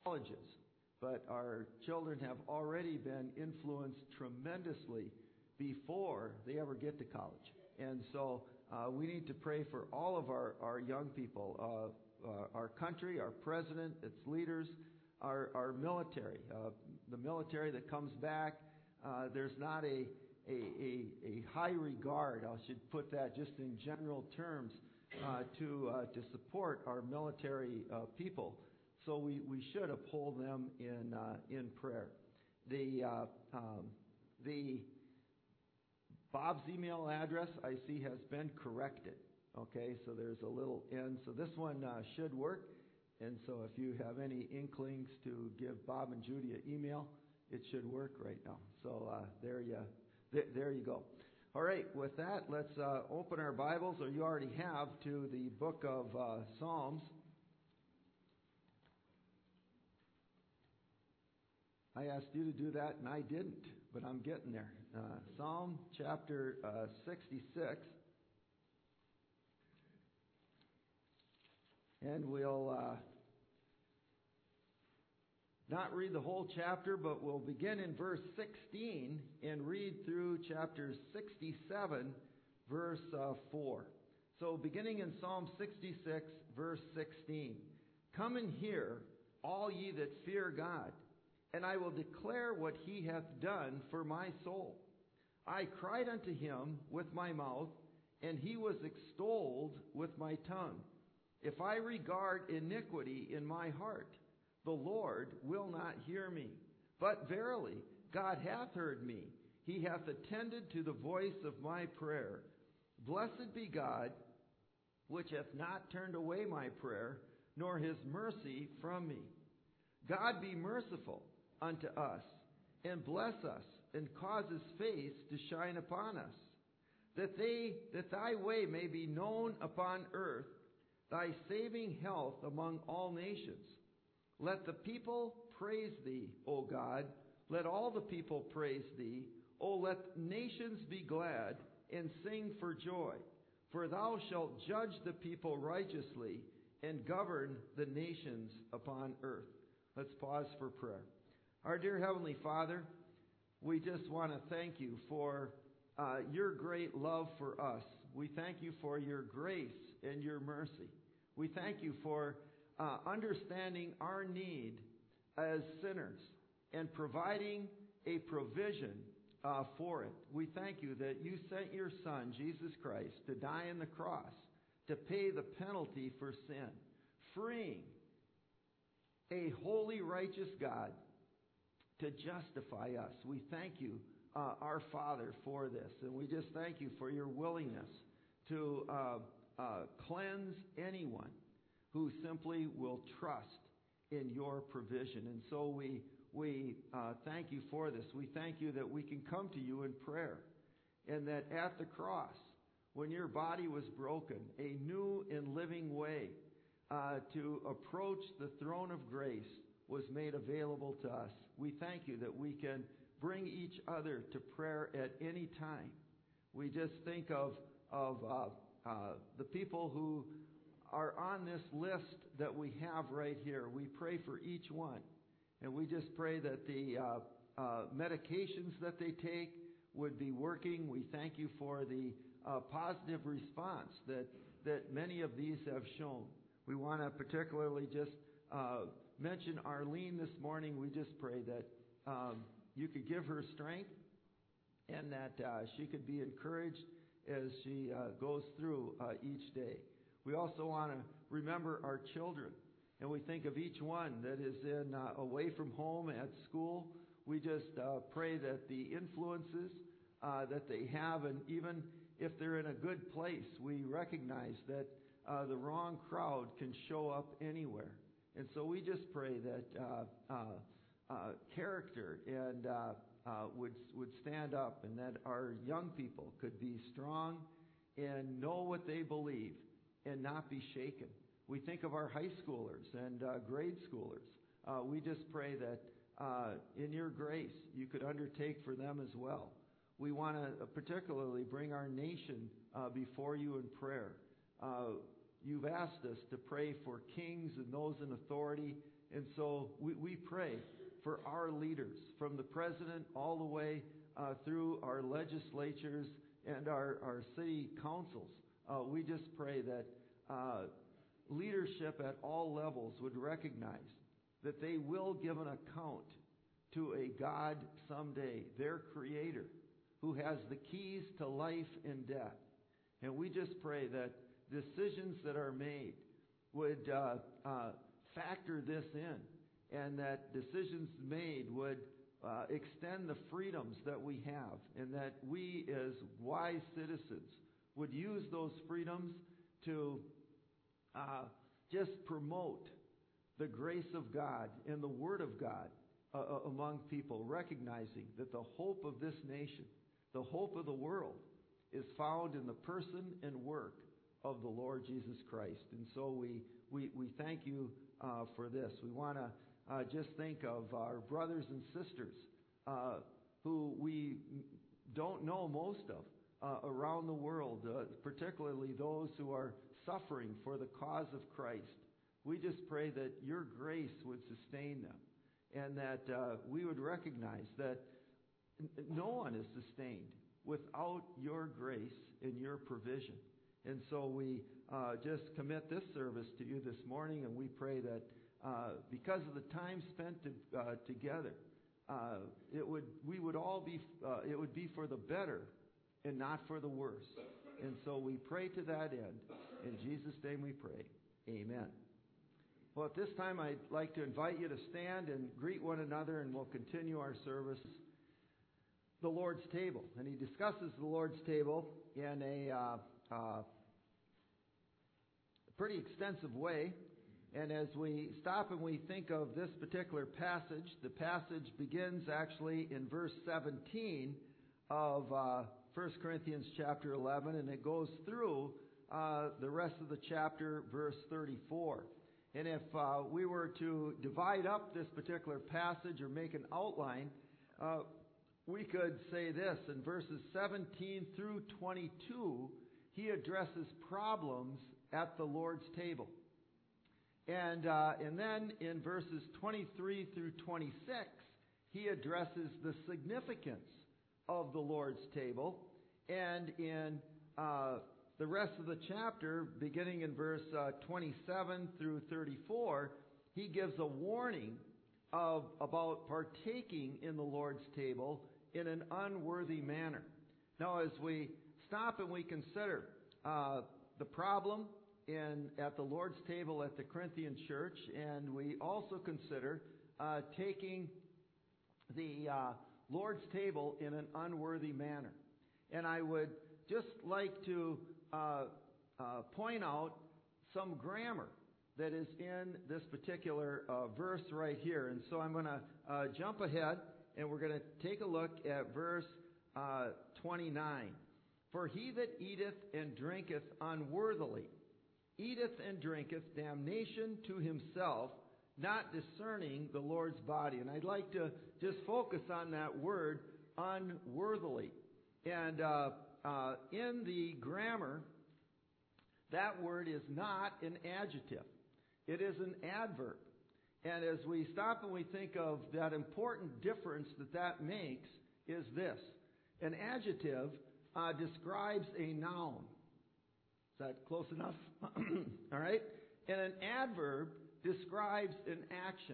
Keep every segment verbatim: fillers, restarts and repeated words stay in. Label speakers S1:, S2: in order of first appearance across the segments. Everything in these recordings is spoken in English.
S1: colleges, but our children have already been influenced tremendously before they ever get to college. And so uh, we need to pray for all of our, our young people, uh, uh, our country, our president, its leaders, our, our military, uh, the military that comes back. Uh, there's not a, a, a, a high regard, I should put that just in general terms, uh, to uh, to support our military uh, people. So we, we should uphold them in uh, in prayer. The uh, um, the Bob's email address I see has been corrected. Okay, so there's a little N. So this one uh, should work. And so if you have any inklings to give Bob and Judy an email, it should work right now. So uh, there you th- there you go. All right, with that, let's uh, open our Bibles, or you already have, to the book of uh, Psalms. I asked you to do that, and I didn't, but I'm getting there. Uh, Psalm chapter uh, sixty-six. And we'll uh, not read the whole chapter, but we'll begin in verse sixteen and read through chapter sixty-seven, verse uh, four. So beginning in Psalm sixty-six, verse sixteen. Come and hear, all ye that fear God, and I will declare what he hath done for my soul. I cried unto him with my mouth, and he was extolled with my tongue. If I regard iniquity in my heart, the Lord will not hear me. But verily, God hath heard me. He hath attended to the voice of my prayer. Blessed be God, which hath not turned away my prayer, nor his mercy from me. God be merciful unto us, and bless us, and cause his face to shine upon us, that they that thy way may be known upon earth, thy saving health among all nations. Let the people praise thee, O God. Let all the people praise thee. O let nations be glad and sing for joy. For thou shalt judge the people righteously and govern the nations upon earth. Let's pause for prayer. Our dear Heavenly Father, we just want to thank you for uh, your great love for us. We thank you for your grace and your mercy. We thank you for uh, understanding our need as sinners and providing a provision uh, for it. We thank you that you sent your Son, Jesus Christ, to die on the cross, to pay the penalty for sin, freeing a holy, righteous God to justify us. We thank you, uh, our Father, for this. And we just thank you for your willingness to uh, uh, cleanse anyone who simply will trust in your provision. And so we we uh, thank you for this. We thank you that we can come to you in prayer, and that at the cross, when your body was broken, a new and living way uh, to approach the throne of grace was made available to us. We thank you that we can bring each other to prayer at any time. We just think of of uh, uh, the people who are on this list that we have right here. We pray for each one. And we just pray that the uh, uh, medications that they take would be working. We thank you for the uh, positive response that, that many of these have shown. We want to particularly just uh, mention Arlene this morning. We just pray that um, you could give her strength and that uh, she could be encouraged as she uh, goes through uh, each day. We also want to remember our children, and we think of each one that is in uh, away from home at school. We just uh, pray that the influences uh, that they have, and even if they're in a good place, we recognize that uh, the wrong crowd can show up anywhere. And so we just pray that uh, uh, uh, character and uh, uh, would would stand up, and that our young people could be strong and know what they believe and not be shaken. We think of our high schoolers and uh, grade schoolers. Uh, we just pray that uh, in your grace you could undertake for them as well. We want to particularly bring our nation uh, before you in prayer. Uh, you've asked us to pray for kings and those in authority And so we, we pray for our leaders, from the president all the way uh, through our legislatures and our, our city councils. Uh, we just pray that uh, leadership at all levels would recognize that they will give an account to a God someday, their Creator, who has the keys to life and death. And we just pray that decisions that are made would uh, uh, factor this in, and that decisions made would uh, extend the freedoms that we have, and that we as wise citizens would use those freedoms to uh, just promote the grace of God and the Word of God uh, among people, recognizing that the hope of this nation, the hope of the world, is found in the person and work of the Lord Jesus Christ. And so we, we, we thank you uh, for this. We want to uh, just think of our brothers and sisters uh, who we don't know most of uh, around the world, uh, particularly those who are suffering for the cause of Christ. We just pray that your grace would sustain them, and that uh, we would recognize that no one is sustained without your grace and your provision. And so we uh, just commit this service to you this morning, and we pray that uh, because of the time spent to, uh, together, uh, it would we would all be uh, it would be for the better and not for the worse. And so we pray to that end. In Jesus' name we pray. Amen. Well, at this time, I'd like to invite you to stand and greet one another, and we'll continue our service. The Lord's table. And he discusses the Lord's table in a uh, uh, pretty extensive way. And as we stop and we think of this particular passage, the passage begins actually in verse seventeen of uh, First Corinthians chapter eleven, and it goes through uh, the rest of the chapter, verse thirty-four. And if uh, we were to divide up this particular passage or make an outline, uh, we could say this: in verses seventeen through twenty-two, he addresses problems at the Lord's table. And, uh, and then in verses twenty-three through twenty-six, he addresses the significance of the Lord's table. And in uh, the rest of the chapter, beginning in verse uh, twenty-seven through thirty-four, he gives a warning of about partaking in the Lord's table in an unworthy manner. Now, as we stop and we consider uh, the problem in at the Lord's table at the Corinthian church, and we also consider uh, taking the uh, Lord's table in an unworthy manner. And I would just like to uh, uh, point out some grammar that is in this particular uh, verse right here. And so I'm going to uh, jump ahead, and we're going to take a look at verse uh, twenty-nine. For he that eateth and drinketh unworthily eateth and drinketh damnation to himself, not discerning the Lord's body. And I'd like to just focus on that word, unworthily. And uh, uh, in the grammar, that word is not an adjective. It is an adverb. And as we stop and we think of that important difference that that makes, is this: an adjective uh, describes a noun. Is that close enough? All right? And an adverb describes an action.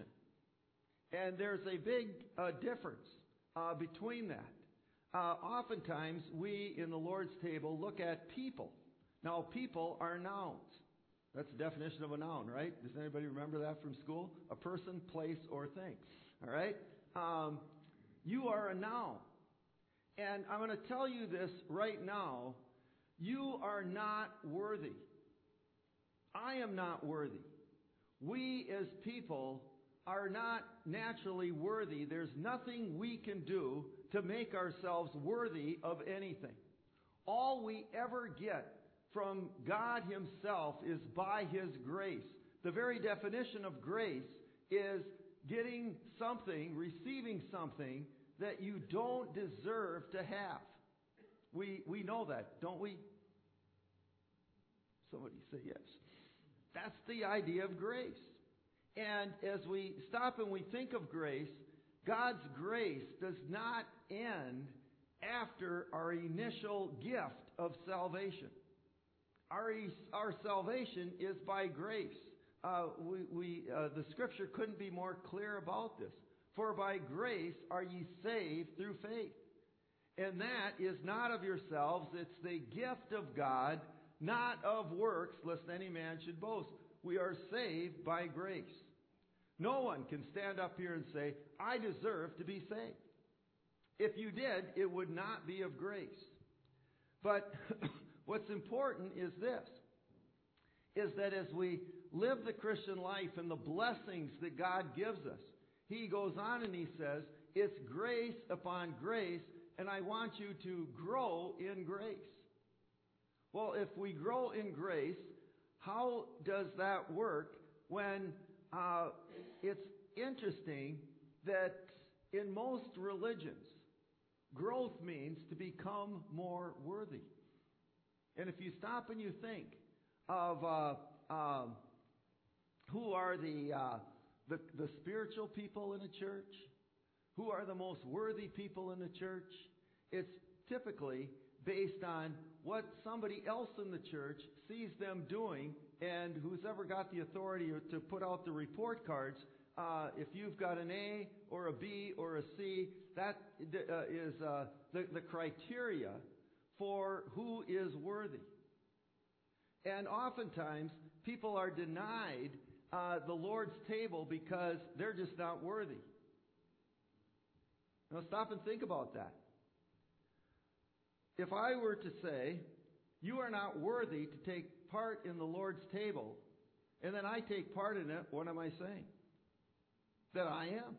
S1: And there's a big uh, difference uh, between that. Uh, oftentimes, we in the Lord's table look at people. Now, people are nouns. That's the definition of a noun, right? Does anybody remember that from school? A person, place, or thing. All right? Um, you are a noun. And I'm going to tell you this right now. You are not worthy. I am not worthy. We as people are not naturally worthy. There's nothing we can do to make ourselves worthy of anything. All we ever get from God himself is by his grace. The very definition of grace is getting something, receiving something that you don't deserve to have. We we know that, don't we? Somebody say yes. That's the idea of grace. And as we stop and we think of grace, God's grace does not end after our initial gift of salvation. Our, our salvation is by grace. Uh, we, we, uh, the Scripture couldn't be more clear about this. For by grace are ye saved through faith. And that is not of yourselves, it's the gift of God, not of works, lest any man should boast. We are saved by grace. No one can stand up here and say, I deserve to be saved. If you did, it would not be of grace. But what's important is this, is that as we live the Christian life and the blessings that God gives us, He goes on and He says, it's grace upon grace, and I want you to grow in grace. Well, if we grow in grace, how does that work when uh, it's interesting that in most religions, growth means to become more worthy. And if you stop and you think of uh, uh, who are the, uh, the the spiritual people in a church, who are the most worthy people in the church, it's typically based on what somebody else in the church sees them doing, and who's ever got the authority to put out the report cards, uh, if you've got an A or a B or a C, that uh, is uh, the, the criteria for who is worthy. And oftentimes, people are denied uh, the Lord's table because they're just not worthy. Now stop and think about that. If I were to say, you are not worthy to take part in the Lord's table, and then I take part in it, what am I saying? That I am.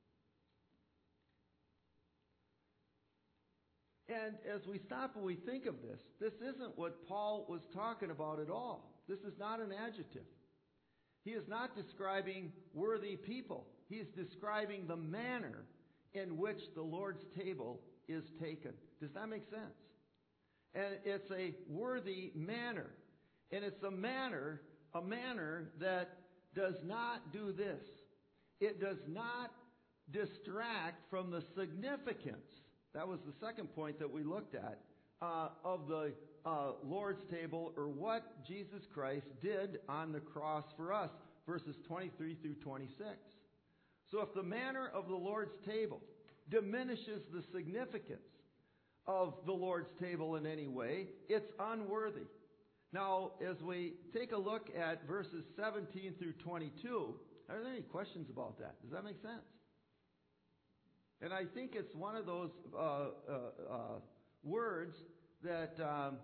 S1: And as we stop and we think of this, this isn't what Paul was talking about at all. This is not an adjective. He is not describing worthy people. He is describing the manner in which the Lord's table is taken. Does that make sense? And it's a worthy manner. And it's a manner, a manner that does not do this. It does not distract from the significance. That was the second point that we looked at uh, of the uh, Lord's table, or what Jesus Christ did on the cross for us, verses twenty-three through twenty-six. So if the manner of the Lord's table diminishes the significance of the Lord's table in any way, it's unworthy. Now, as we take a look at verses seventeen through twenty-two, are there any questions about that? Does that make sense? And I think it's one of those uh, uh, uh, words that um,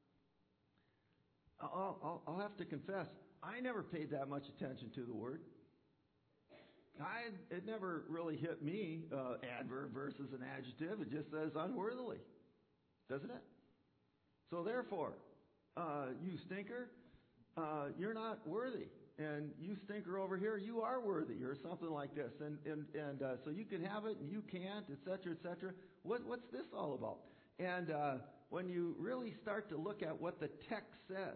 S1: I'll, I'll, I'll have to confess, I never paid that much attention to the word. I, it never really hit me, uh, adverb versus an adjective. It just says unworthily, doesn't it? So therefore, uh, you stinker, uh, you're not worthy. And you stinker over here, you are worthy, or something like this. And and, and uh, so you can have it and you can't, et cetera, et cetera. What, what's this all about? And uh, when you really start to look at what the text says,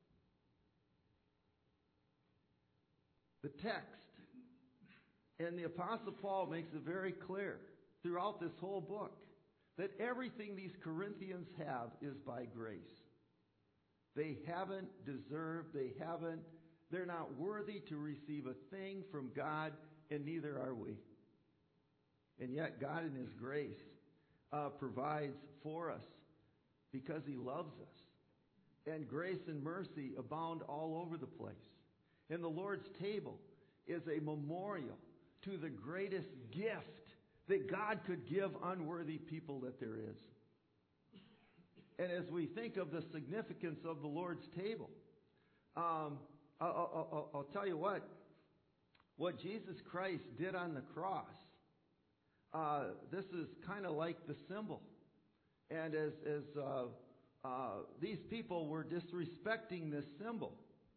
S1: the text, and the Apostle Paul makes it very clear throughout this whole book that everything these Corinthians have is by grace. They haven't deserved, they haven't, they're not worthy to receive a thing from God, and neither are we. And yet God in His grace uh, provides for us because He loves us. And grace and mercy abound all over the place. And the Lord's table is a memorial to the greatest gift that God could give unworthy people that there is. And as we think of the significance of the Lord's table, um, I'll, I'll, I'll tell you what, what Jesus Christ did on the cross, uh, this is kind of like the symbol. And as, as uh, uh, these people were disrespecting this symbol,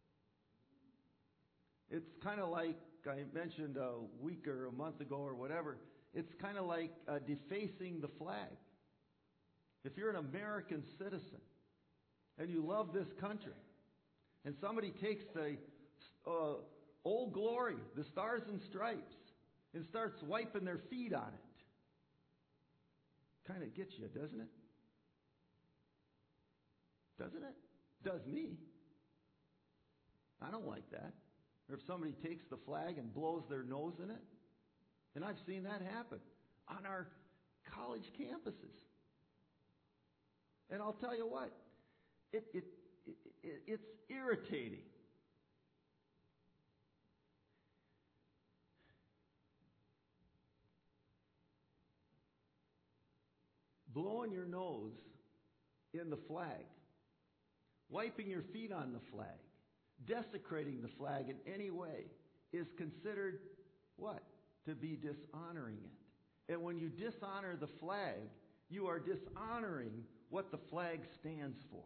S1: it's kind of like I mentioned a week or a month ago or whatever, it's kind of like uh, defacing the flag. If you're an American citizen and you love this country, and somebody takes the uh, Old Glory, the Stars and Stripes, and starts wiping their feet on it. Kind of gets you, doesn't it? Doesn't it? Does me. I don't like that. Or if somebody takes the flag and blows their nose in it. And I've seen that happen on our college campuses. And I'll tell you what, it, it, it, it it's irritating. Blowing your nose in the flag, wiping your feet on the flag, desecrating the flag in any way is considered what? To be dishonoring it. And when you dishonor the flag, you are dishonoring what the flag stands for.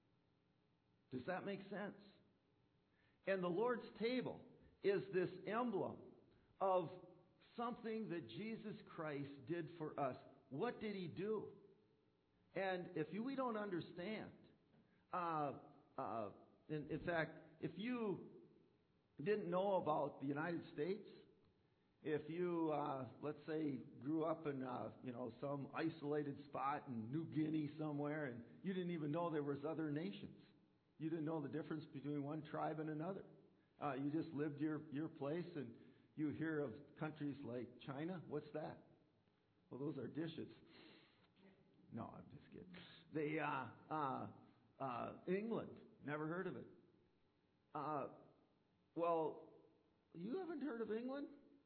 S1: Does that make sense? And the Lord's table is this emblem of something that Jesus Christ did for us. What did He do? And if you, we don't understand, uh, uh, in, in fact, if you didn't know about the United States, if you, uh, let's say, grew up in, uh, you know, some isolated spot in New Guinea somewhere, and you didn't even know there was other nations, you didn't know the difference between one tribe and another. Uh, you just lived your your place, and you hear of countries like China. What's that? Well, those are dishes. No, I'm just kidding. They, uh, uh, uh, England, never heard of it. Uh, well, you haven't heard of England?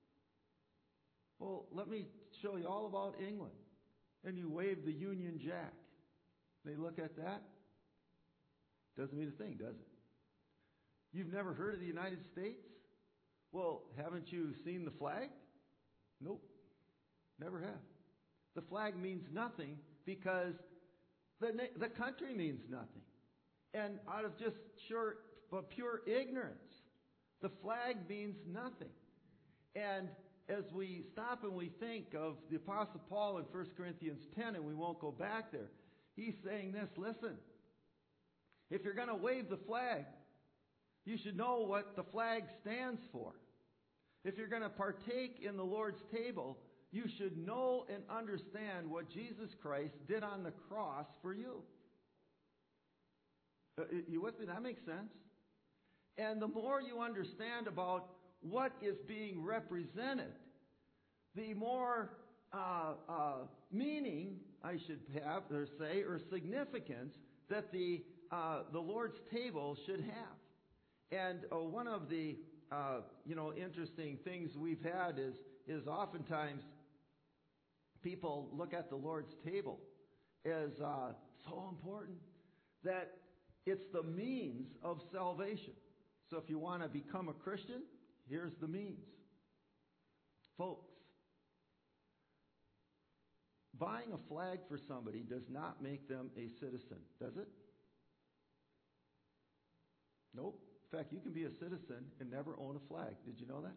S1: Well, let me show you all about England. And you wave the Union Jack. They look at that. Doesn't mean a thing, does it? You've never heard of the United States? Well, haven't you seen the flag? Nope. Never have. The flag means nothing because the the country means nothing. And out of just sure, but pure ignorance, the flag means nothing. And as we stop and we think of the Apostle Paul in First Corinthians ten, and we won't go back there, he's saying this, listen, if you're going to wave the flag, you should know what the flag stands for. If you're going to partake in the Lord's table, you should know and understand what Jesus Christ did on the cross for you. Uh, you with me? That makes sense. And the more you understand about what is being represented, the more uh, uh, meaning I should have, or say, or significance that the uh, the Lord's table should have. And uh, one of the uh, you know interesting things we've had is is oftentimes people look at the Lord's table as uh, so important that it's the means of salvation. So if you want to become a Christian, here's the means. Folks, buying a flag for somebody does not make them a citizen, does it? Nope. In fact, you can be a citizen and never own a flag. Did you know that?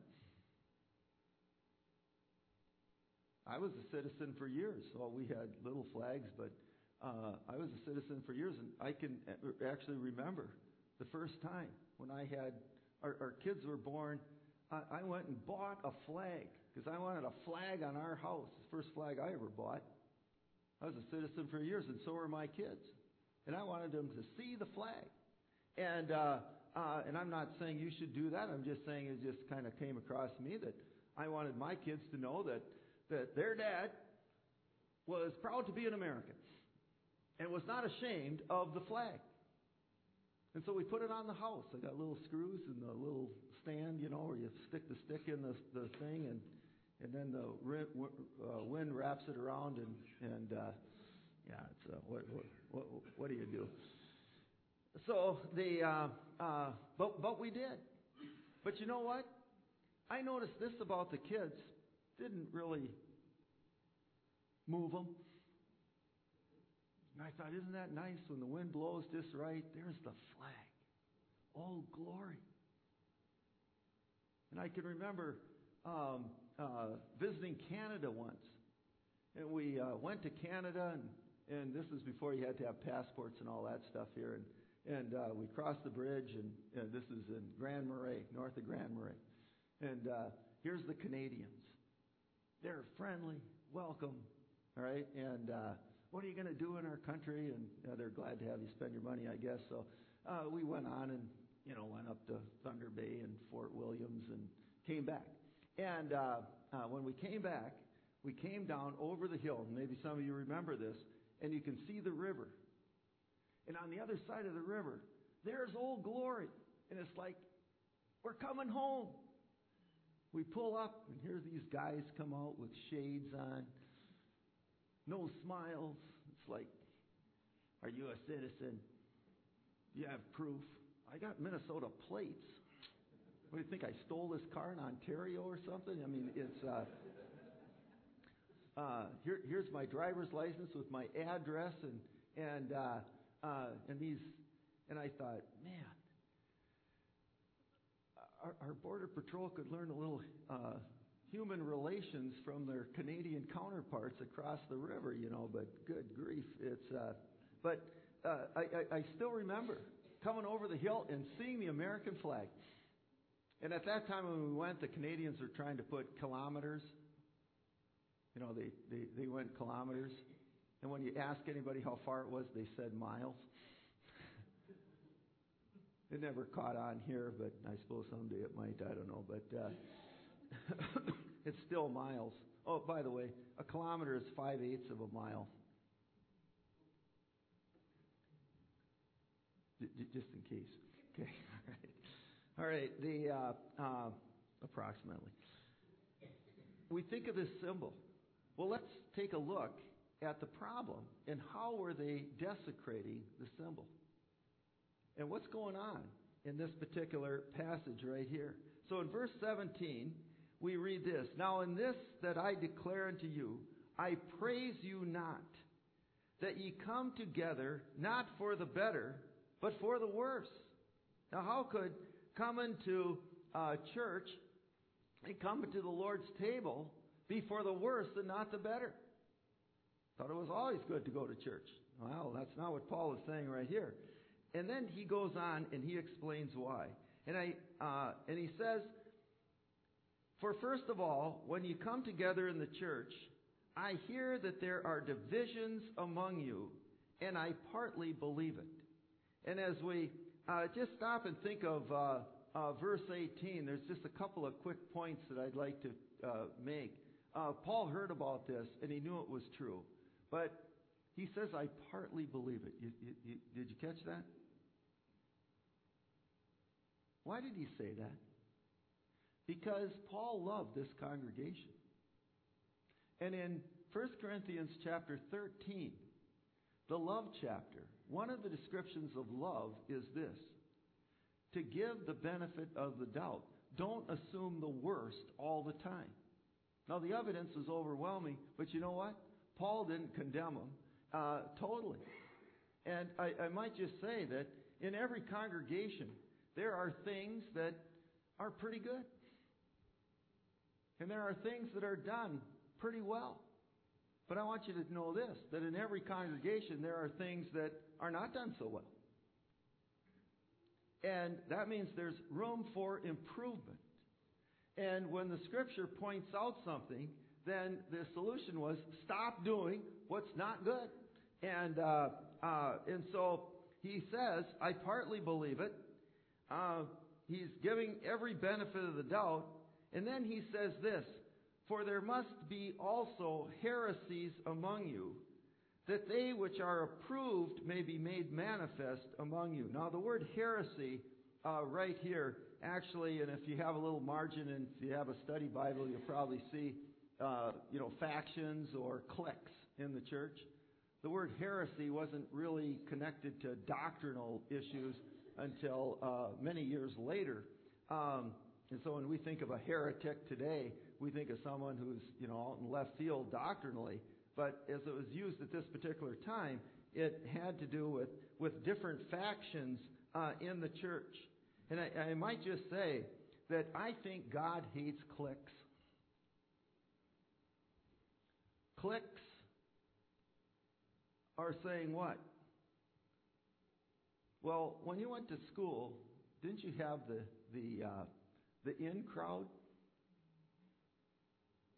S1: I was a citizen for years. Well, we had little flags, but uh, I was a citizen for years, and I can actually remember the first time when I had, our, our kids were born, I, I went and bought a flag, because I wanted a flag on our house, the first flag I ever bought. I was a citizen for years, and so were my kids. And I wanted them to see the flag. And uh, uh, and I'm not saying you should do that. I'm just saying it just kind of came across me that I wanted my kids to know that that their dad was proud to be an American and was not ashamed of the flag. And so we put it on the house. I got little screws and the little stand, you know, where you stick the stick in the the thing, and and then the uh, wind wraps it around, and and uh, yeah, it's uh, what, what what what do you do? So the uh, uh, but but we did. But you know what? I noticed this about the kids. Didn't really move them. And I thought, isn't that nice when the wind blows just right? There's the flag. Oh, glory. And I can remember um, uh, visiting Canada once. And we uh, went to Canada, and, and this was before you had to have passports and all that stuff here. And, and uh, we crossed the bridge, and, and this is in Grand Marais, north of Grand Marais. And uh, here's the Canadians. They're friendly, welcome, all right? And uh, what are you going to do in our country? And uh, they're glad to have you spend your money, I guess. So uh, we went on and, you know, went up to Thunder Bay and Fort Williams and came back. And uh, uh, when we came back, we came down over the hill. Maybe some of you remember this. And you can see the river. And on the other side of the river, there's Old Glory. And it's like, we're coming home. We pull up, and here these guys come out with shades on, no smiles. It's like, are you a citizen? Do you have proof? I got Minnesota plates. What do you think? I stole this car in Ontario or something? I mean, it's uh, uh, here. Here's my driver's license with my address, and and uh, uh, and these. And I thought, man, our, our border patrol could learn a little uh, human relations from their Canadian counterparts across the river, you know. But good grief, it's. Uh, but uh, I, I, I still remember coming over the hill and seeing the American flag. And at that time when we went, the Canadians were trying to put kilometers. You know, they, they, they went kilometers. And when you ask anybody how far it was, they said miles. It never caught on here, but I suppose someday it might. I don't know. But uh, it's still miles. Oh, by the way, a kilometer is five-eighths of a mile. J- j- just in case. Okay, all right. All right, the uh, uh, approximately. We think of this symbol. Well, let's take a look at the problem and how were they desecrating the symbol. And what's going on in this particular passage right here. So in verse seventeen, we read this. Now in this that I declare unto you, I praise you not, that ye come together not for the better, but for the worse. Now how could coming to uh, church and coming to the Lord's table be for the worse and not the better? Thought it was always good to go to church. Well, that's not what Paul is saying right here. And then he goes on and he explains why. And I uh, and he says, for first of all, when you come together in the church, I hear that there are divisions among you, and I partly believe it. And as we Uh, just stop and think of uh, uh, verse eighteen. There's just a couple of quick points that I'd like to uh, make. Uh, Paul heard about this, and he knew it was true. But he says, I partly believe it. You, you, you, did you catch that? Why did he say that? Because Paul loved this congregation. And in First Corinthians chapter thirteen, the love chapter, one of the descriptions of love is this: to give the benefit of the doubt. Don't assume the worst all the time. Now, the evidence is overwhelming, but you know what? Paul didn't condemn them uh, totally. And I, I might just say that in every congregation, there are things that are pretty good. And there are things that are done pretty well. But I want you to know this, that in every congregation there are things that are not done so well. And that means there's room for improvement. And when the Scripture points out something, then the solution was stop doing what's not good. And uh, uh, and so he says, I partly believe it. Uh, he's giving every benefit of the doubt. And then he says this, for there must be also heresies among you, that they which are approved may be made manifest among you. Now the word heresy uh, right here, actually, and if you have a little margin and if you have a study Bible, you'll probably see, uh, you know, factions or cliques in the church. The word heresy wasn't really connected to doctrinal issues until uh, many years later. Um, and so when we think of a heretic today, we think of someone who's, you know, out in left field doctrinally. But as it was used at this particular time, it had to do with, with different factions uh, in the church. And I, I might just say that I think God hates cliques. Cliques are saying what? Well, when you went to school, didn't you have the the uh, the in crowd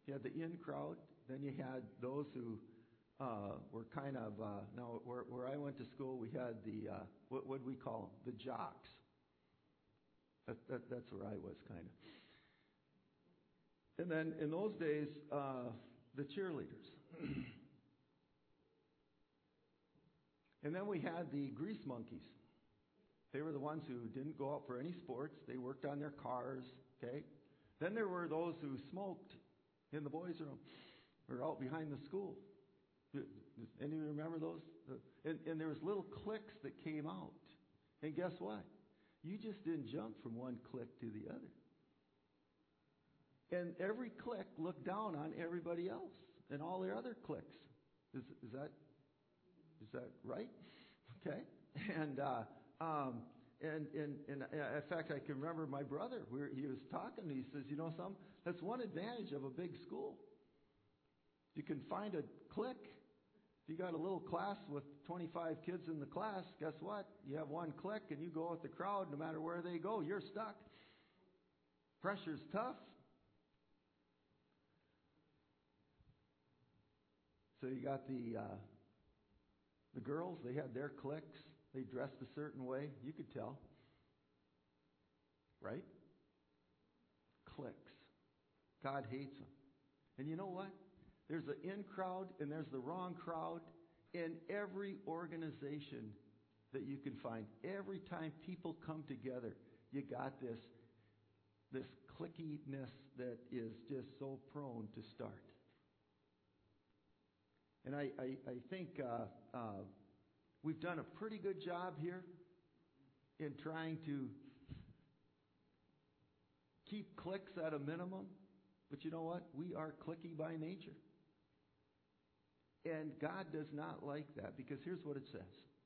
S1: You had the in crowd. Then you had those who uh, were kind of, uh, now where, where I went to school, we had the, uh, what would we call them? The jocks. That, that, that's where I was, kind of. And then in those days, uh, the cheerleaders. And then we had the grease monkeys. They were the ones who didn't go out for any sports. They worked on their cars, okay? Then there were those who smoked in the boys' room or out behind the school. Does any of you remember those? And, and there was little cliques that came out. And guess what? You just didn't jump from one clique to the other. And every clique looked down on everybody else and all their other cliques. Is, is that is that right? Okay. And uh, um, and, and and in fact, I can remember my brother. We were, he was talking. He says, "You know, something? That's one advantage of a big school. You can find a clique. If you got a little class with twenty-five kids in the class, guess what? You have one clique, and you go with the crowd. No matter where they go, you're stuck. Pressure's tough." So you got the uh, the girls. They had their cliques. They dressed a certain way. You could tell, right? Cliques. God hates them. And you know what? There's the in crowd and there's the wrong crowd in every organization that you can find. Every time people come together, you got this this cliquiness that is just so prone to start. And I, I, I think uh, uh, we've done a pretty good job here in trying to keep cliques at a minimum. But you know what? We are cliquey by nature. And God does not like that, because here's what it says.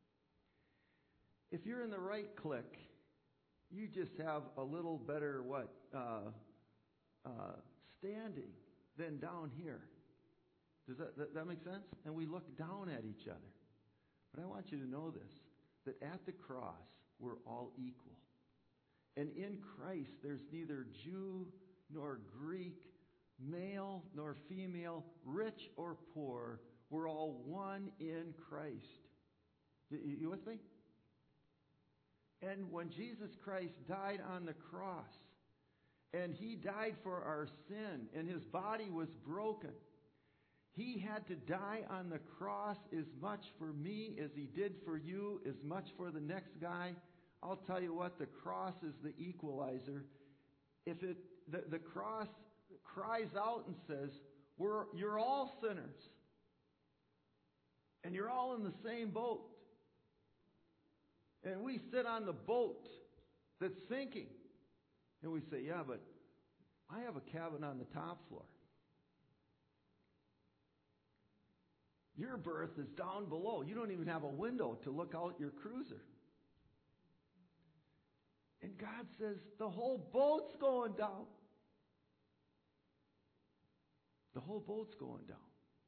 S1: If you're in the right clique, you just have a little better, what, uh, uh, standing than down here. Does that, that, that make sense? And we look down at each other. But I want you to know this, that at the cross, we're all equal. And in Christ, there's neither Jew nor Greek, male nor female, rich or poor. We're all one in Christ. You, you with me? And when Jesus Christ died on the cross, and He died for our sin, and His body was broken, He had to die on the cross as much for me as He did for you, as much for the next guy. I'll tell you what, the cross is the equalizer. If it, the, the cross cries out and says, We're, you're all sinners. And you're all in the same boat. And we sit on the boat that's sinking. And we say, yeah, but I have a cabin on the top floor. Your berth is down below. You don't even have a window to look out your cruiser. And God says, the whole boat's going down. The whole boat's going down.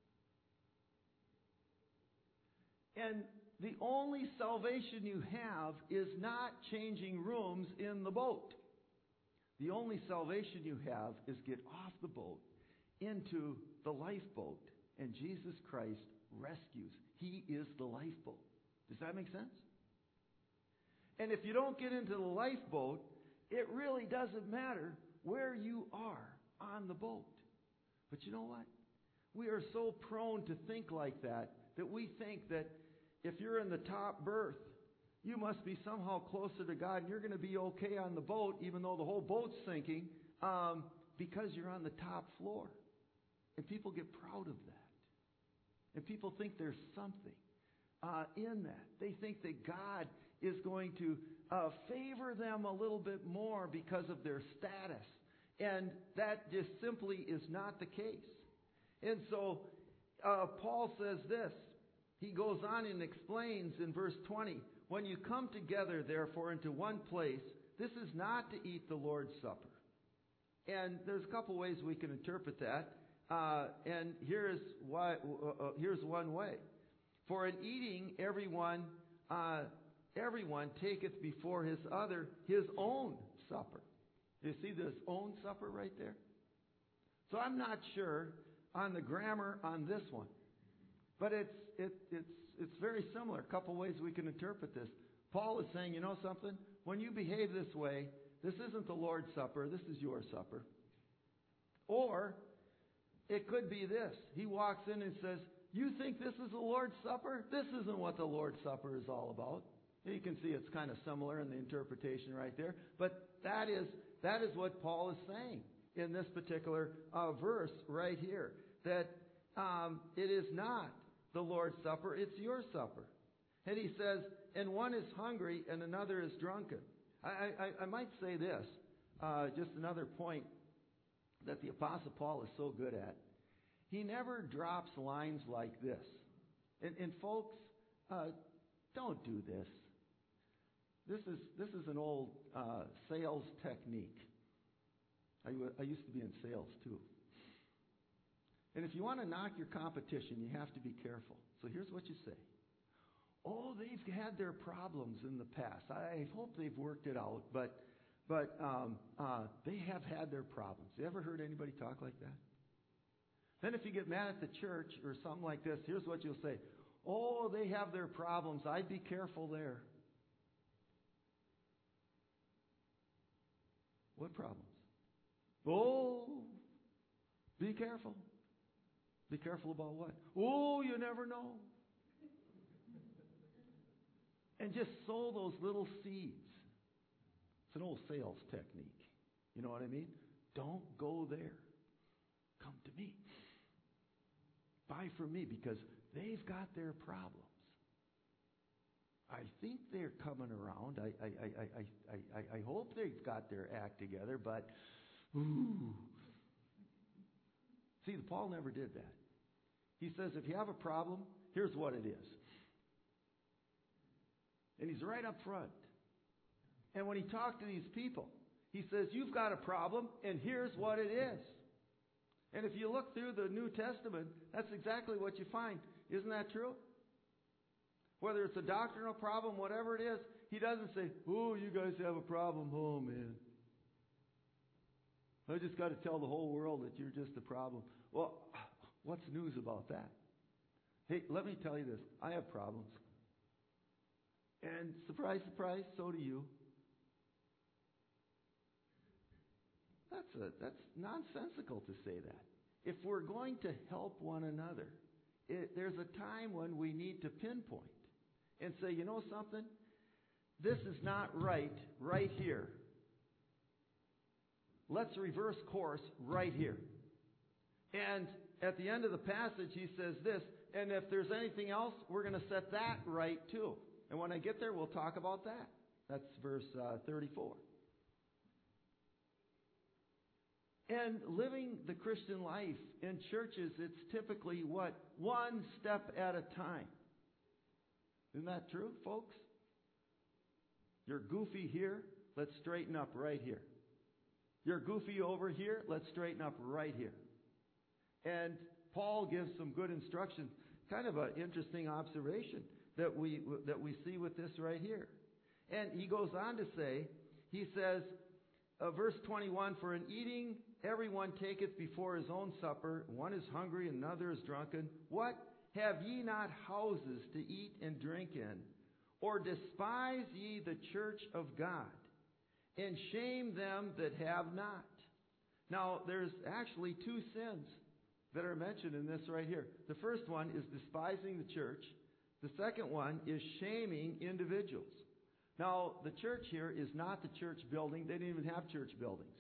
S1: And the only salvation you have is not changing rooms in the boat. The only salvation you have is get off the boat into the lifeboat. And Jesus Christ rescues. He is the lifeboat. Does that make sense? And if you don't get into the lifeboat, it really doesn't matter where you are on the boat. But you know what? We are so prone to think like that, that we think that if you're in the top berth, you must be somehow closer to God and you're going to be okay on the boat, even though the whole boat's sinking, um, because you're on the top floor. And people get proud of that. And people think there's something uh, in that. They think that God is going to uh, favor them a little bit more because of their status. And that just simply is not the case. And so uh, Paul says this. He goes on and explains in verse twenty, when you come together, therefore, into one place, this is not to eat the Lord's Supper. And there's a couple ways we can interpret that. Uh, and here's why. Uh, here's one way. For in eating, everyone, uh, everyone taketh before his other his own supper. You see this own supper right there? So I'm not sure on the grammar on this one. But it's, it, it's, it's very similar. A couple ways we can interpret this. Paul is saying, you know something? When you behave this way, this isn't the Lord's Supper. This is your supper. Or it could be this. He walks in and says, you think this is the Lord's Supper? This isn't what the Lord's Supper is all about. You can see it's kind of similar in the interpretation right there. But that is that is what Paul is saying in this particular uh, verse right here. That um, it is not the Lord's Supper, it's your supper. And he says, and one is hungry and another is drunken. I, I, I might say this, uh, just another point that the Apostle Paul is so good at. He never drops lines like this. And, and folks, uh, don't do this. This is this is an old uh, sales technique. I, I used to be in sales too. And if you want to knock your competition, you have to be careful. So here's what you say. Oh, they've had their problems in the past. I hope they've worked it out, but but um, uh, they have had their problems. You ever heard anybody talk like that? Then if you get mad at the church or something like this, here's what you'll say. Oh, they have their problems. I'd be careful there. What problems? Oh, be careful. Be careful about what? Oh, you never know. And just sow those little seeds. It's an old sales technique. You know what I mean? Don't go there. Come to me. Buy from me because they've got their problems. I think they're coming around. I, I, I, I, I, I, I hope they've got their act together, but ooh. See, Paul never did that. He says, if you have a problem, here's what it is. And he's right up front. And when he talked to these people, he says, you've got a problem, and here's what it is. And if you look through the New Testament, that's exactly what you find. Isn't that true? Whether it's a doctrinal problem, whatever it is, he doesn't say, oh, you guys have a problem. Oh, man. I just got to tell the whole world that you're just the problem. Well, what's news about that? Hey, let me tell you this. I have problems. And surprise, surprise, so do you. That's a, that's nonsensical to say that. If we're going to help one another, it, there's a time when we need to pinpoint and say, you know something? This is not right right here. Let's reverse course right here. And at the end of the passage, he says this, and if there's anything else, we're going to set that right too. And when I get there, we'll talk about that. That's verse uh, thirty-four. And living the Christian life in churches, it's typically what? One step at a time. Isn't that true, folks? You're goofy here, let's straighten up right here. You're goofy over here, let's straighten up right here. And Paul gives some good instruction, kind of an interesting observation that we that we see with this right here. And he goes on to say, he says, uh, verse twenty-one, for in eating everyone taketh before his own supper, one is hungry, another is drunken. What? Have ye not houses to eat and drink in? Or despise ye the church of God, and shame them that have not? Now, there's actually two sins that are mentioned in this right here. The first one is despising the church. The second one is shaming individuals. Now, the church here is not the church building. They didn't even have church buildings.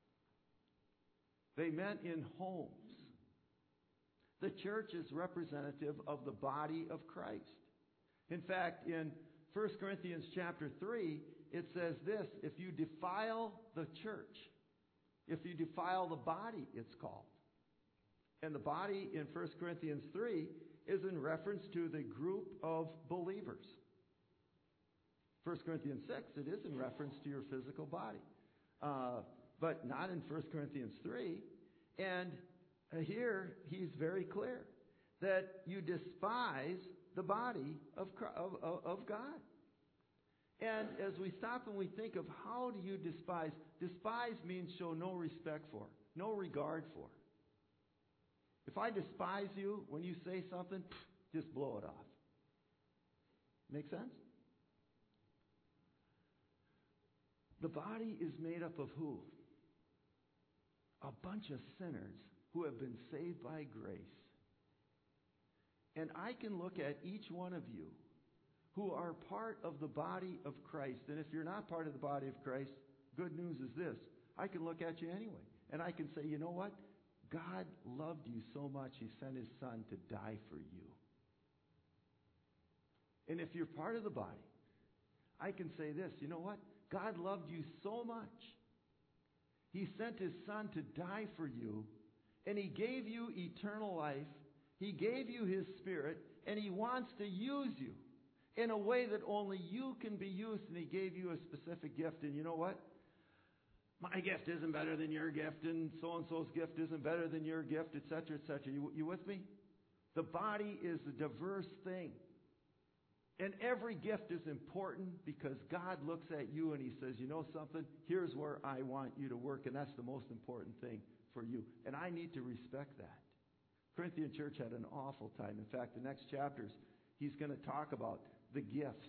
S1: They met in homes. The church is representative of the body of Christ. In fact, in First Corinthians chapter three, it says this, if you defile the church, if you defile the body, it's called. And the body in First Corinthians three is in reference to the group of believers. First Corinthians six, it is in reference to your physical body. Uh, but not in First Corinthians three. And here he's very clear that you despise the body of, of, of God. And as we stop and we think of how do you despise, despise means show no respect for, no regard for. If I despise you when you say something, just blow it off. Make sense? The body is made up of who? A bunch of sinners who have been saved by grace. And I can look at each one of you who are part of the body of Christ. And if you're not part of the body of Christ, good news is this. I can look at you anyway. And I can say, you know what? God loved you so much, He sent His Son to die for you. And if you're part of the body, I can say this. You know what? God loved you so much, He sent His Son to die for you, and He gave you eternal life. He gave you His Spirit, and He wants to use you in a way that only you can be used, and He gave you a specific gift. And you know what? My gift isn't better than your gift, and so-and-so's gift isn't better than your gift, et cetera, et cetera. You, you with me? The body is a diverse thing. And every gift is important because God looks at you and He says, you know something? Here's where I want you to work, and that's the most important thing for you. And I need to respect that. Corinthian church had an awful time. In fact, the next chapters, he's going to talk about the gifts.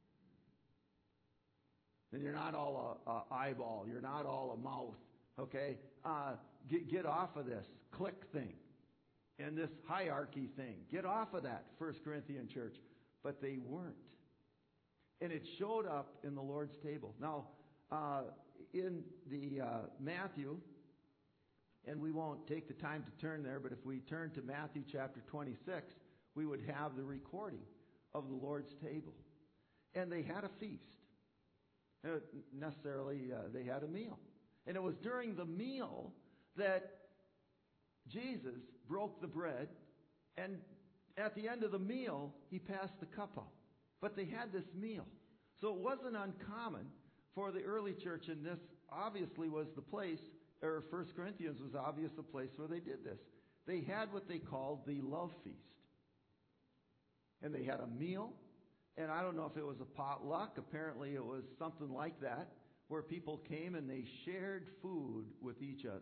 S1: And you're not all a, a eyeball. You're not all a mouth. Okay? Uh, get, get off of this click thing and this hierarchy thing. Get off of that, First Corinthian church. But they weren't. And it showed up in the Lord's table. Now, uh, in the uh, Matthew, and we won't take the time to turn there, but if we turn to Matthew chapter twenty-six, we would have the recording of the Lord's table. And they had a feast. Uh, necessarily, uh, they had a meal. And it was during the meal that Jesus broke the bread, and at the end of the meal, He passed the cup out. But they had this meal. So it wasn't uncommon for the early church, and this obviously was the place, or First Corinthians was obvious the place where they did this. They had what they called the love feast. And they had a meal, and I don't know if it was a potluck. Apparently it was something like that, where people came and they shared food with each other.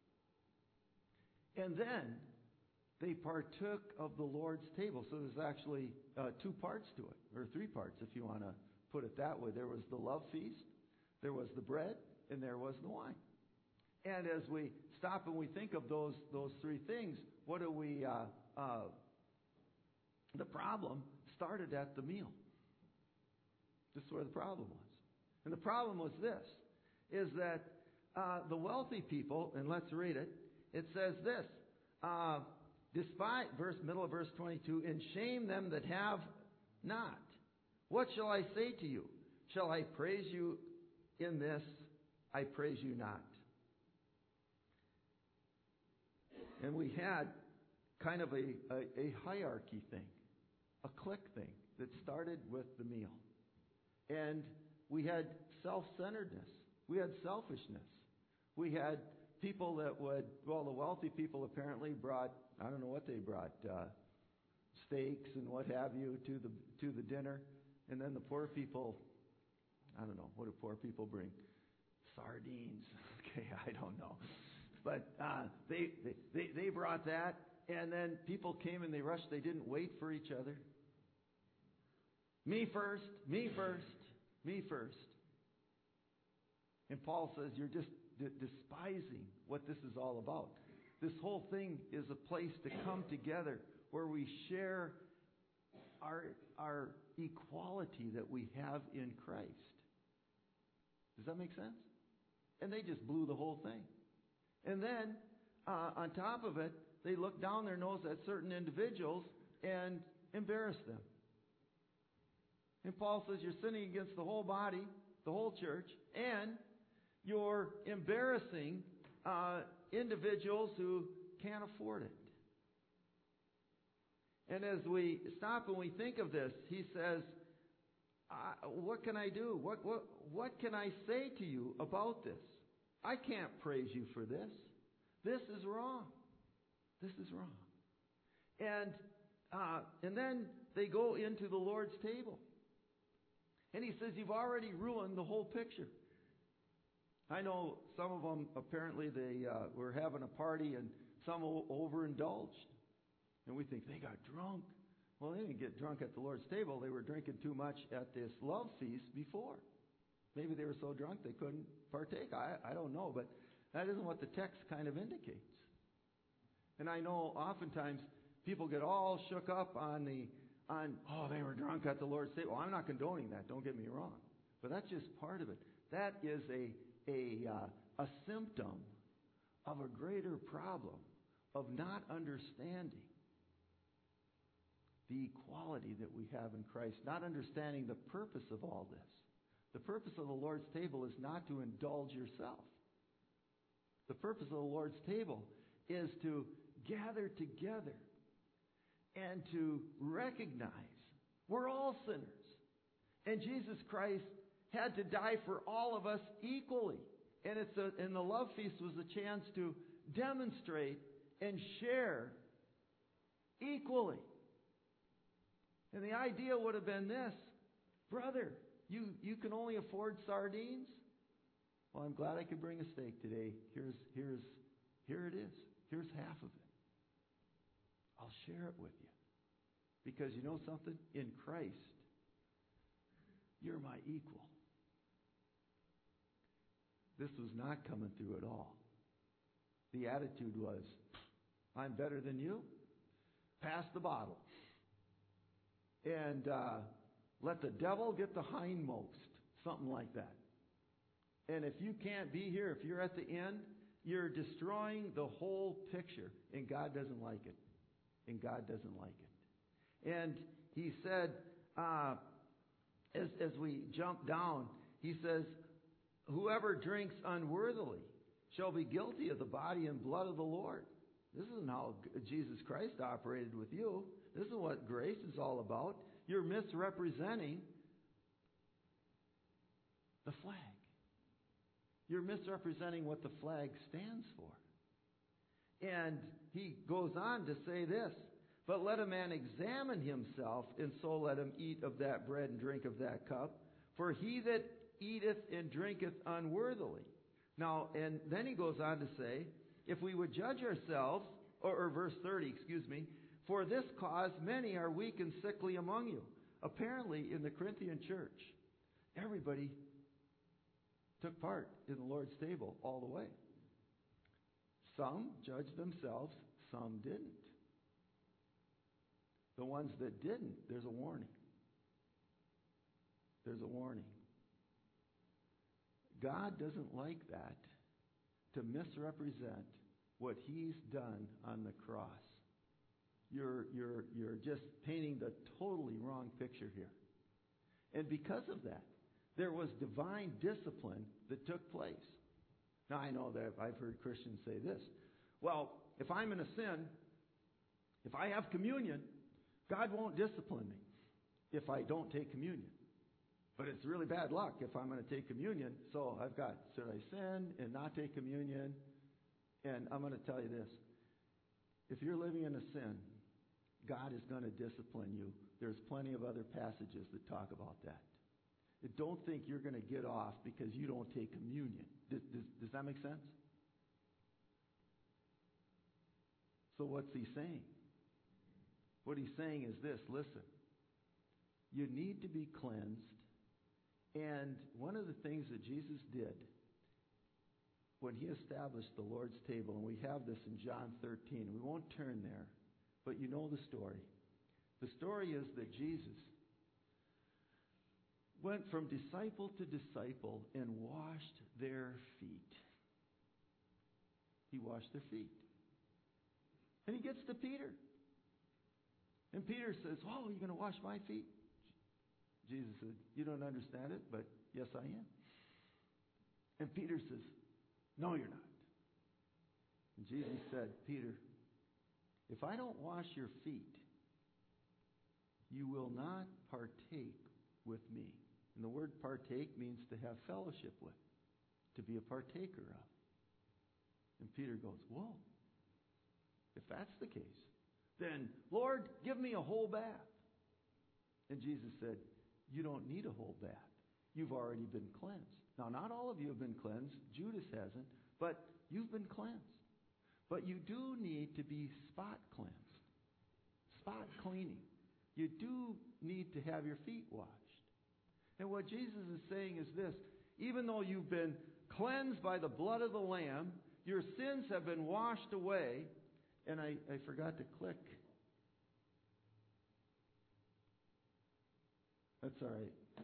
S1: And then they partook of the Lord's table. So there's actually uh, two parts to it, or three parts if you want to put it that way. There was the love feast, there was the bread, and there was the wine. And as we stop and we think of those those three things, what do we, uh, uh, the problem started at the meal. This is where the problem was. And the problem was this, is that uh, the wealthy people, and let's read it, it says this, uh, despite, verse, middle of verse twenty-two, and shame them that have not. What shall I say to you? Shall I praise you in this? I praise you not. And we had kind of a, a, a hierarchy thing, a clique thing that started with the meal. And we had self-centeredness. We had selfishness. We had people that would, well, the wealthy people apparently brought, I don't know what they brought, uh, steaks and what have you to the to the dinner. And then the poor people, I don't know, what do poor people bring? Sardines. Okay, I don't know. But uh, they, they they brought that, and then people came and they rushed. They didn't wait for each other. Me first, me first, me first. And Paul says, you're just d- despising what this is all about. This whole thing is a place to come together where we share our, our equality that we have in Christ. Does that make sense? And they just blew the whole thing. And then, uh, on top of it, they looked down their nose at certain individuals and embarrassed them. And Paul says you're sinning against the whole body, the whole church, and you're embarrassing uh, individuals who can't afford it. And as we stop and we think of this, he says, uh, what can I do? What, what, what can I say to you about this? I can't praise you for this. This is wrong. This is wrong. And uh, and then they go into the Lord's table. And he says, you've already ruined the whole picture. I know some of them, apparently they uh, were having a party and some o- overindulged. And we think they got drunk. Well, they didn't get drunk at the Lord's table. They were drinking too much at this love feast before. Maybe they were so drunk they couldn't partake. I, I don't know, but that isn't what the text kind of indicates. And I know oftentimes people get all shook up on the, on oh, they were drunk at the Lord's table. Well, I'm not condoning that, don't get me wrong. But that's just part of it. That is a, a, uh, a symptom of a greater problem of not understanding the equality that we have in Christ, not understanding the purpose of all this. The purpose of the Lord's table is not to indulge yourself. The purpose of the Lord's table is to gather together and to recognize we're all sinners. And Jesus Christ had to die for all of us equally. And it's a, and the love feast was a chance to demonstrate and share equally. And the idea would have been this: brother, you, you can only afford sardines? Well, I'm glad I could bring a steak today. Here's here's here it is. Here's half of it. I'll share it with you. Because you know something? In Christ, you're my equal. This was not coming through at all. The attitude was, I'm better than you. Pass the bottle. And uh, let the devil get the hindmost. Something like that. And if you can't be here, if you're at the end, you're destroying the whole picture. And God doesn't like it. And God doesn't like it. And he said, uh, as, as we jump down, he says, whoever drinks unworthily shall be guilty of the body and blood of the Lord. This isn't how Jesus Christ operated with you. This is what grace is all about. You're misrepresenting the flag. You're misrepresenting what the flag stands for. And he goes on to say this, but let a man examine himself, and so let him eat of that bread and drink of that cup. For he that eateth and drinketh unworthily. Now, and then he goes on to say, if we would judge ourselves, or, or verse thirty, excuse me, for this cause many are weak and sickly among you. Apparently, in the Corinthian church, everybody took part in the Lord's table all the way. Some judged themselves, some didn't. The ones that didn't, there's a warning. There's a warning. God doesn't like that, to misrepresent what He's done on the cross. You're, you're, you're just painting the totally wrong picture here. And because of that, there was divine discipline that took place. Now, I know that I've heard Christians say this. Well, if I'm in a sin, if I have communion, God won't discipline me if I don't take communion. But it's really bad luck if I'm going to take communion. So I've got, should I sin and not take communion? And I'm going to tell you this. If you're living in a sin, God is going to discipline you. There's plenty of other passages that talk about that. Don't think you're going to get off because you don't take communion. Does, does, does that make sense? So what's he saying? What he's saying is this, listen, you need to be cleansed. And one of the things that Jesus did when he established the Lord's table, and we have this in John thirteen, we won't turn there, but you know the story. The story is that Jesus went from disciple to disciple and washed their feet. He washed their feet. And he gets to Peter. And Peter says, oh, you're going to wash my feet? Jesus said, you don't understand it, but yes, I am. And Peter says, no, you're not. And Jesus said, Peter, if I don't wash your feet, you will not partake with me. And the word partake means to have fellowship with, to be a partaker of. And Peter goes, whoa, if that's the case, then, Lord, give me a whole bath. And Jesus said, you don't need a whole bath. You've already been cleansed. Now, not all of you have been cleansed. Judas hasn't, but you've been cleansed. But you do need to be spot cleansed. Spot cleaning. You do need to have your feet washed. And what Jesus is saying is this: even though you've been cleansed by the blood of the Lamb, your sins have been washed away. And I, I forgot to click. That's all right.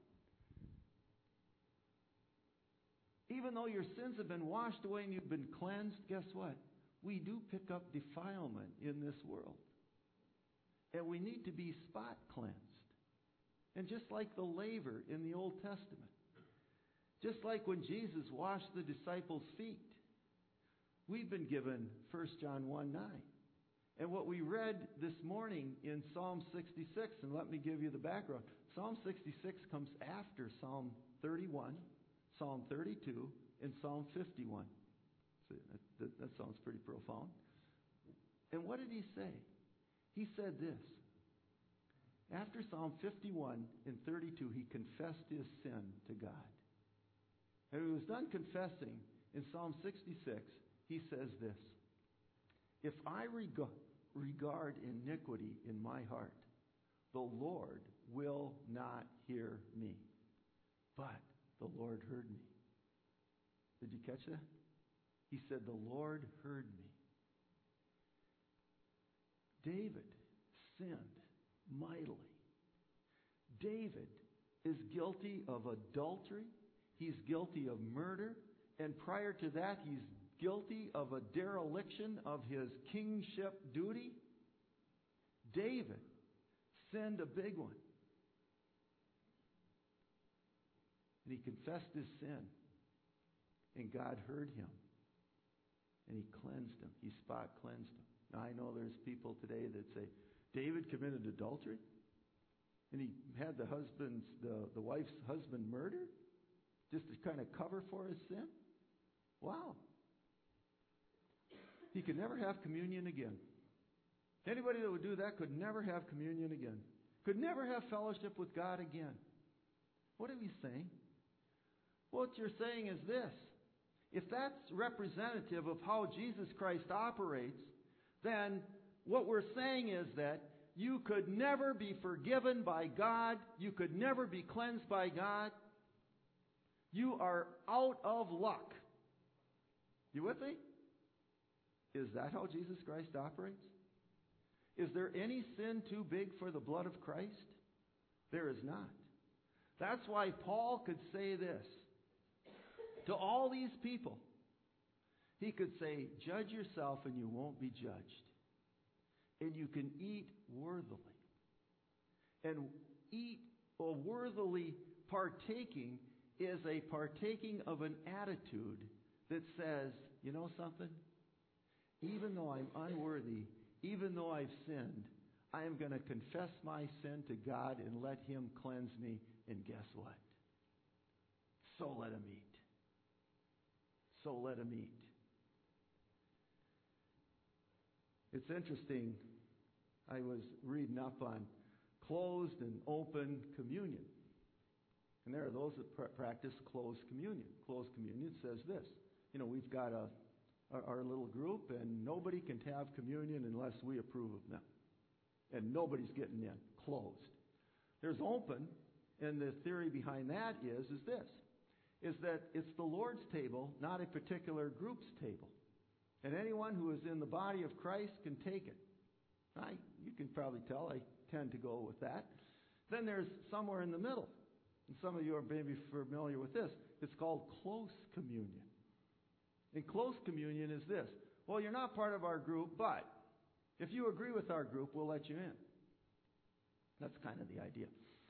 S1: Even though your sins have been washed away and you've been cleansed, guess what? We do pick up defilement in this world. And we need to be spot cleansed. And just like the laver in the Old Testament, just like when Jesus washed the disciples' feet, we've been given First John one nine. And what we read this morning in Psalm sixty-six, and let me give you the background. Psalm sixty-six comes after Psalm thirty-one, Psalm thirty-two, and Psalm fifty-one. So that, that, that sounds pretty profound. And what did he say? He said this. After Psalm fifty-one and thirty-two, he confessed his sin to God. And when he was done confessing, in Psalm sixty-six, he says this: if I reg- regard iniquity in my heart, the Lord will not hear me. But the Lord heard me. Did you catch that? He said, the Lord heard me. David sinned mightily. David is guilty of adultery. He's guilty of murder. And prior to that, he's guilty of a dereliction of his kingship duty. David sinned a big one. And he confessed his sin. And God heard him. And he cleansed him. He spot cleansed him. Now, I know there's people today that say, David committed adultery? And he had the husband's, the, the wife's husband murdered? Just to kind of cover for his sin? Wow. He could never have communion again. Anybody that would do that could never have communion again. Could never have fellowship with God again. What are we saying? What you're saying is this: if that's representative of how Jesus Christ operates, then what we're saying is that you could never be forgiven by God. You could never be cleansed by God. You are out of luck. You with me? Is that how Jesus Christ operates? Is there any sin too big for the blood of Christ? There is not. That's why Paul could say this to all these people. He could say, judge yourself and you won't be judged. And you can eat worthily. And eat or worthily partaking is a partaking of an attitude that says, you know something? Even though I'm unworthy, even though I've sinned, I am going to confess my sin to God and let Him cleanse me. And guess what? So let Him eat. So let Him eat. It's interesting. I was reading up on closed and open communion. And there are those that pr- practice closed communion. Closed communion says this. You know, we've got a our, our little group, and nobody can have communion unless we approve of them. And nobody's getting in. Closed. There's open, and the theory behind that is, is this, is that it's the Lord's table, not a particular group's table. And anyone who is in the body of Christ can take it. I, you can probably tell I tend to go with that. Then there's somewhere in the middle. And some of you are maybe familiar with this. It's called close communion. And close communion is this. Well, you're not part of our group, but if you agree with our group, we'll let you in. That's kind of the idea.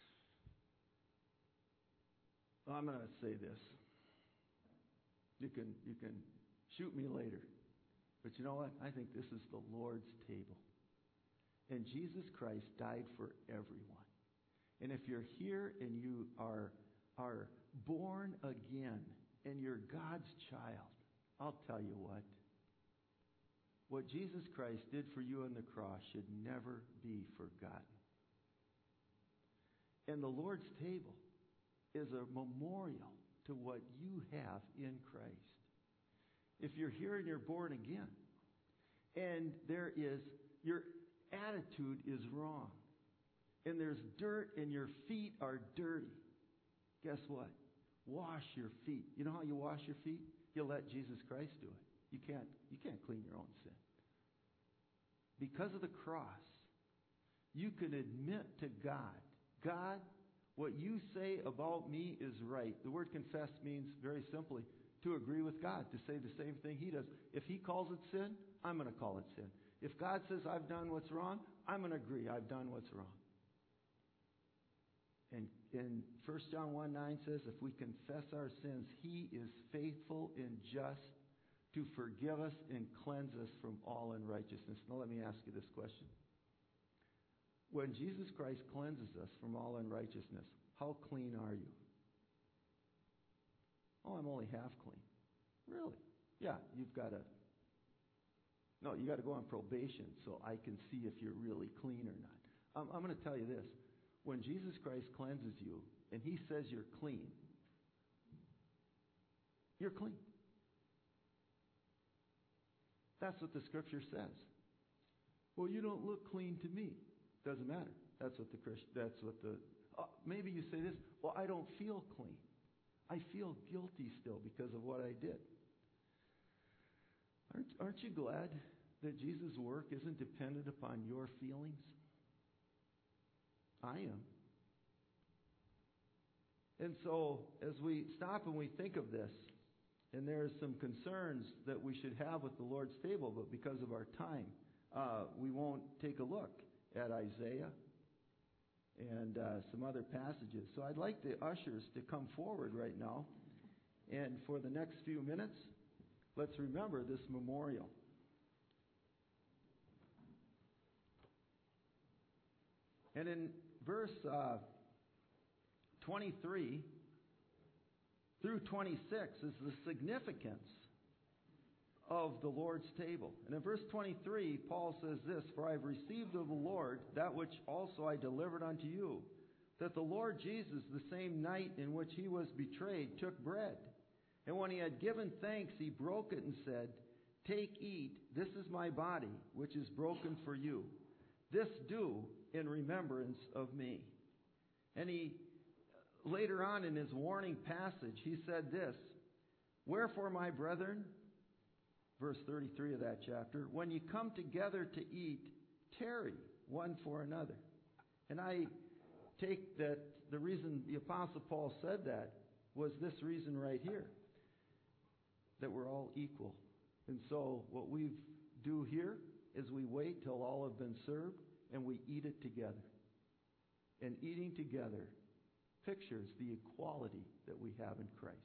S1: Well, I'm going to say this. You can, you can shoot me later. But you know what? I think this is the Lord's table. And Jesus Christ died for everyone. And if you're here and you are, are born again and you're God's child, I'll tell you what. What Jesus Christ did for you on the cross should never be forgotten. And the Lord's table is a memorial to what you have in Christ. If you're here and you're born again, and there is, your attitude is wrong, and there's dirt and your feet are dirty, guess what? Wash your feet. You know how you wash your feet? You let Jesus Christ do it. You can't, you can't clean your own sin. Because of the cross, you can admit to God, God, what you say about me is right. The word confess means, very simply, to agree with God, to say the same thing He does. If He calls it sin, I'm going to call it sin. If God says I've done what's wrong, I'm going to agree I've done what's wrong. And, and First John one nine says, if we confess our sins, He is faithful and just to forgive us and cleanse us from all unrighteousness. Now let me ask you this question. When Jesus Christ cleanses us from all unrighteousness, how clean are you? Oh, I'm only half clean. Really? Yeah, you've got to... No, you got to go on probation so I can see if you're really clean or not. I'm, I'm going to tell you this. When Jesus Christ cleanses you and He says you're clean, you're clean. That's what the Scripture says. Well, you don't look clean to me. Doesn't matter. That's what the Christian. That's what the. Uh, maybe you say this. Well, I don't feel clean. I feel guilty still because of what I did. Aren't, aren't you glad that Jesus' work isn't dependent upon your feelings? I am. And so, as we stop and we think of this, and there's some concerns that we should have with the Lord's table, but because of our time, uh, we won't take a look at Isaiah and uh, some other passages. So I'd like the ushers to come forward right now. And for the next few minutes, let's remember this memorial. And in verse uh, twenty-three through twenty-six is the significance of the Lord's table. And in verse twenty-three, Paul says this, for I have received of the Lord that which also I delivered unto you, that the Lord Jesus, the same night in which He was betrayed, took bread. And when He had given thanks, He broke it and said, take, eat, this is my body, which is broken for you. This do in remembrance of me. And He, later on in His warning passage, He said this, wherefore, my brethren, verse thirty-three of that chapter, when you come together to eat, tarry one for another. And I take that the reason the Apostle Paul said that was this reason right here, that we're all equal. And so what we do here is we wait till all have been served and we eat it together. And eating together pictures the equality that we have in Christ.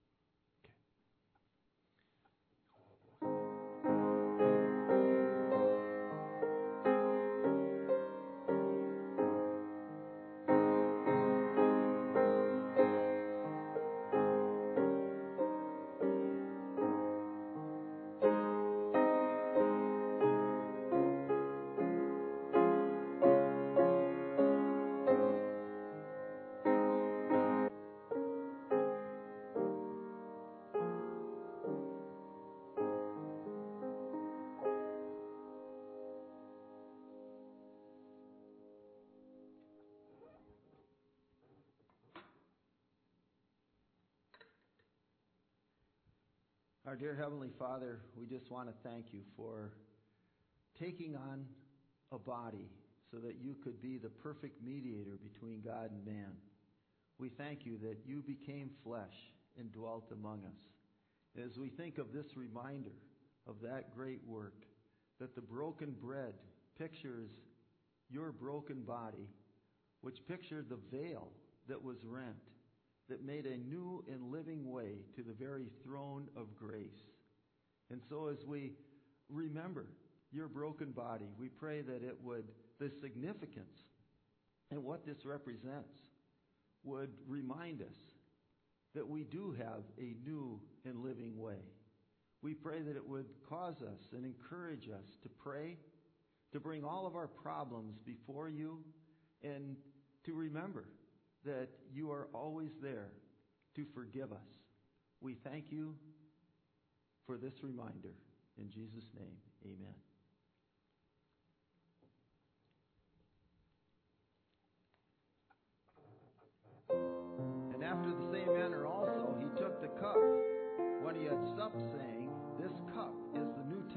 S1: Our dear Heavenly Father, we just want to thank You for taking on a body so that You could be the perfect mediator between God and man. We thank You that You became flesh and dwelt among us. As we think of this reminder of that great work, that the broken bread pictures Your broken body, which pictured the veil that was rent, that made a new and living way to the very throne of grace. And so as we remember Your broken body, we pray that it would, the significance and what this represents would remind us that we do have a new and living way. We pray that it would cause us and encourage us to pray, to bring all of our problems before You, and to remember that You are always there to forgive us. We thank You for this reminder. In Jesus' name, amen.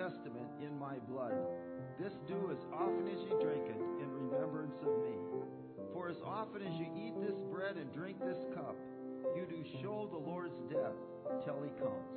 S1: Testament in my blood. This do as often as you drink it in remembrance of me. For as often as you eat this bread and drink this cup, you do show the Lord's death till he comes.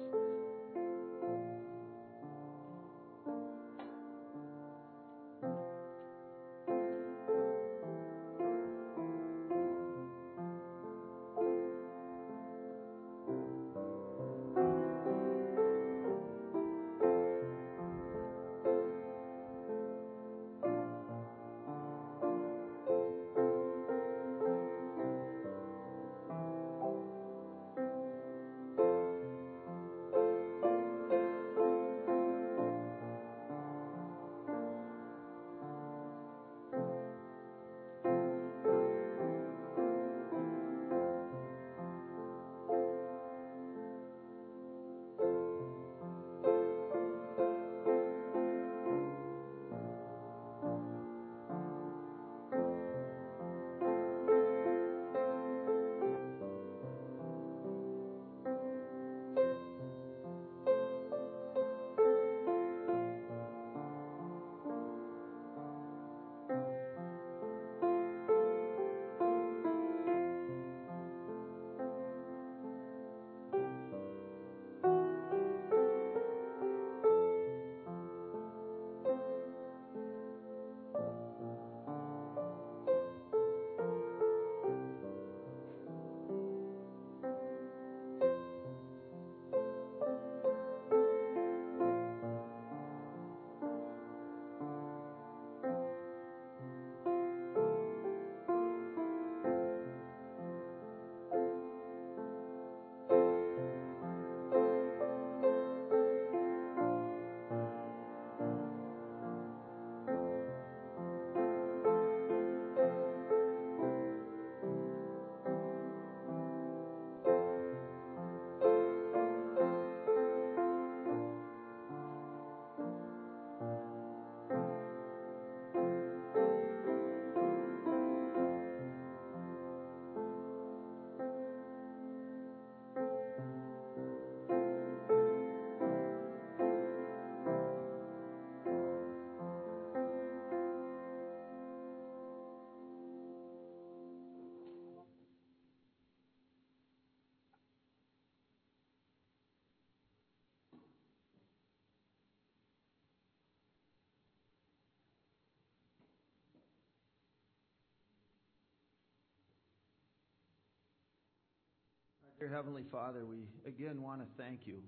S1: Dear Heavenly Father, we again want to thank you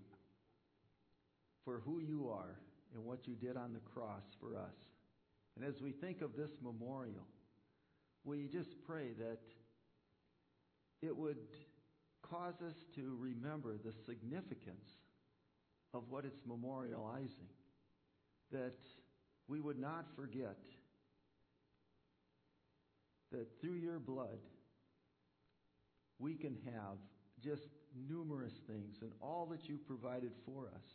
S1: for who you are and what you did on the cross for us. And as we think of this memorial, we just pray that it would cause us to remember the significance of what it's memorializing, that we would not forget that through your blood we can have just numerous things and all that you provided for us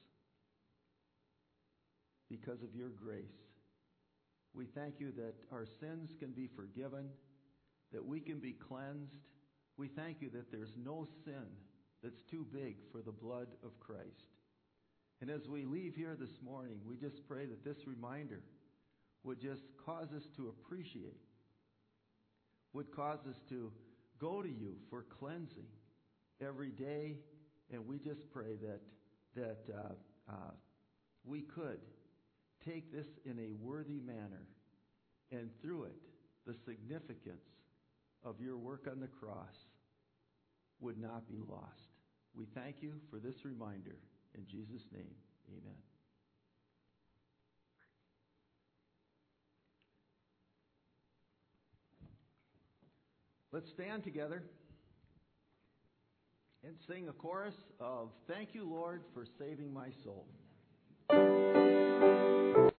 S1: because of your grace. We thank you that our sins can be forgiven, that we can be cleansed. We thank you that there's no sin that's too big for the blood of Christ. And as we leave here this morning, we just pray that this reminder would just cause us to appreciate, would cause us to go to you for cleansing every day, and we just pray that that uh, uh, we could take this in a worthy manner, and through it, the significance of your work on the cross would not be lost. We thank you for this reminder. In Jesus' name, amen. Let's stand together and sing a chorus of Thank You, Lord, for Saving My Soul.